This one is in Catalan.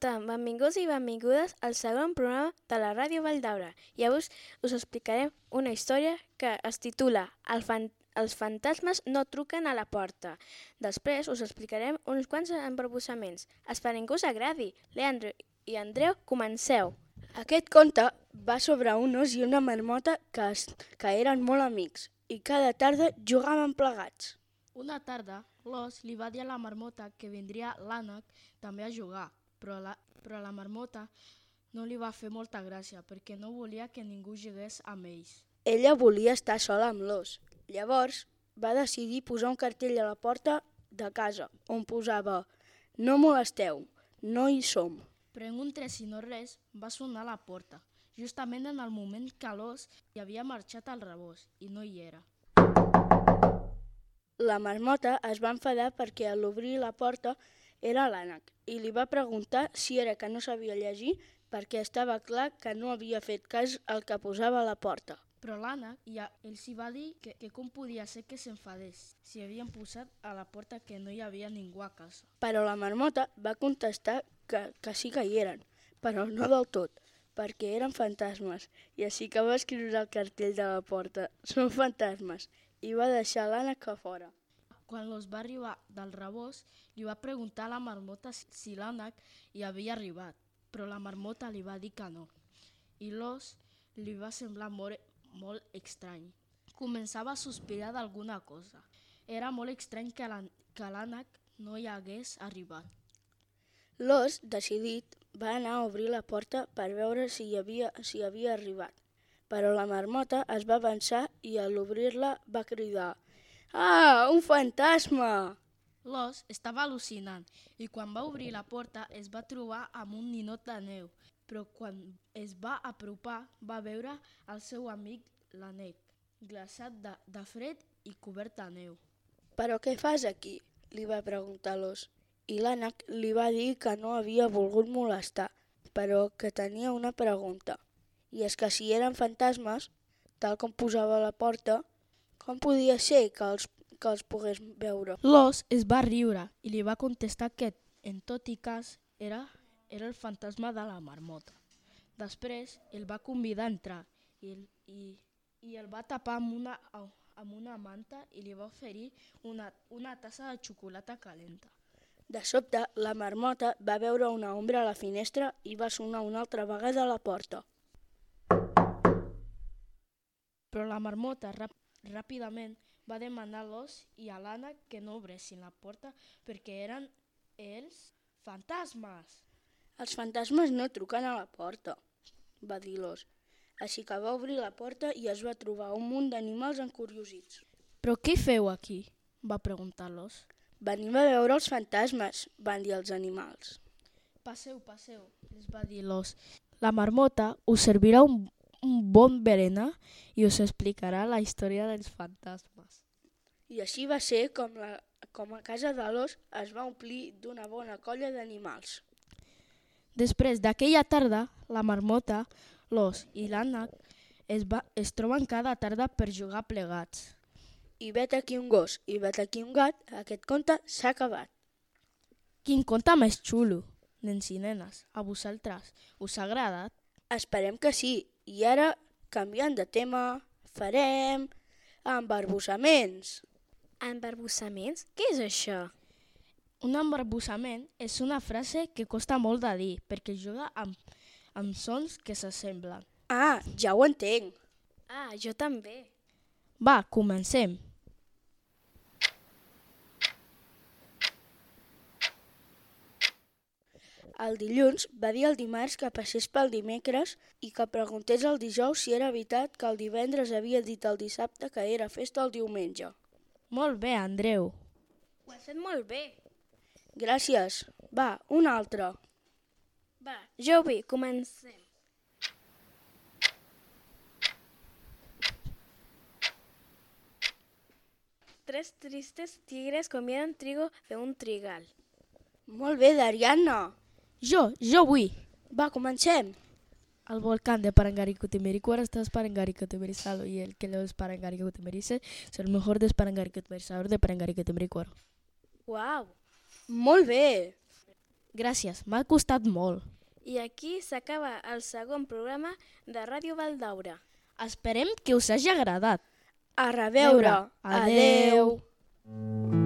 tant, benvinguts i benvingudes al segon programa de la Ràdio Vall d'Aura. I avui us explicarem una història que es titula Els fantasmes no truquen a la porta. Després us explicarem uns quants embarbussaments. Esperem que us agradi. Leandro i Andreu, comenceu. Aquest conte va sobre un os i una marmota que eren molt amics i cada tarda jugaven plegats. Una tarda, l'os li va dir a la marmota que vindria l'ànec també a jugar, però la marmota no li va fer molta gràcia perquè no volia que ningú jugués amb ells. Ella volia estar sola amb l'os. Llavors va decidir posar un cartell a la porta de casa on posava «No molesteu, no hi som». Però en un tres i no res va sonar a la porta, justament en el moment que l'os hi havia marxat al rebost i no hi era. La marmota es va enfadar perquè a l'obrir la porta era l'ànec i li va preguntar si era que no sabia llegir perquè estava clar que no havia fet cas al que posava a la porta. Però l'ànec els hi va dir que com podia ser que s'enfadés si havien posat a la porta que no hi havia ningú a casa. Però la marmota va contestar que sí que hi eren, però no del tot, perquè eren fantasmes, i així que va escriure al cartell de la porta «Són fantasmes», i va deixar l'ànec a fora. Quan l'os va arribar del rebost, li va preguntar a la marmota si l'ànec hi havia arribat, però la marmota li va dir que no, i l'os li va semblar molt estrany. Començava a sospirar d'alguna cosa. Era molt estrany que l'ànec no hi hagués arribat. L'os, decidit, va anar a obrir la porta per veure si havia arribat. Però la marmota es va avançar i a l'obrir-la va cridar «Ah, un fantasma!». L'os estava al·lucinant i quan va obrir la porta es va trobar amb un ninot de neu, però quan es va apropar va veure el seu amic l'ànec, glaçat de fred i cobert de neu. «Però què fas aquí?», li va preguntar l'os. I l'ànec li va dir que no havia volgut molestar, però que tenia una pregunta. I és que si eren fantasmes, tal com posava a la porta, com podia ser que els pogués veure? L'os es va riure i li va contestar que, en tot i cas, era el fantasma de la marmota. Després el va convidar a entrar i el va tapar amb una manta i li va oferir una tassa de xocolata calenta. De sobte, la marmota va veure una ombra a la finestra i va sonar una altra vegada a la porta. Però la marmota ràpidament va demanar a l'os i a l'ànec que no obressin la porta perquè eren els fantasmes. «Els fantasmes no truquen a la porta», va dir l'os. Així que va obrir la porta i es va trobar un munt d'animals encuriosits. «Però què feu aquí?», va preguntar l'os. «Venim a veure els fantasmes», van dir els animals. Passeu, els va dir l'os. La marmota us servirà un bon berenar i us explicarà la història dels fantasmes. I així va ser com a casa de l'os es va omplir d'una bona colla d'animals. Després d'aquella tarda, la marmota, l'os i l'ànec es troben cada tarda per jugar plegats. I vet aquí un gos i vet aquí un gat, aquest conte s'ha acabat. Quin conte més xulo, nens i nenes, a vosaltres. Us ha agradat? Esperem que sí. I ara, canviant de tema, farem embarbussaments. Embarbussaments? Què és això? Un embarbussament és una frase que costa molt de dir perquè juga amb sons que s'assemblen. Ah, ja ho entenc. Ah, jo també. Va, comencem. El dilluns va dir el dimarts que passés pel dimecres i que preguntés el dijous si era veritat que el divendres havia dit el dissabte que era festa el diumenge. Molt bé, Andreu. Ho has fet molt bé. Gràcies. Va, un altre. Va, jo vull, comencem. Tres tristes tigres comieron trigo de un trigal. Molt bé, Dariana. Jo vull. Va, comencem. El volcán de Parangaricutimiricú está Parangaricutimiricalo y el que lo es Parangaricutimiricé es el mejor de Parangaricutimiricador de Parangaricutimiricú. Uau! Molt bé. Gràcies, m'ha costat molt. I aquí s'acaba el segon programa de Ràdio Valdaura. Esperem que us hagi agradat. A reveure. Adeu. Adeu.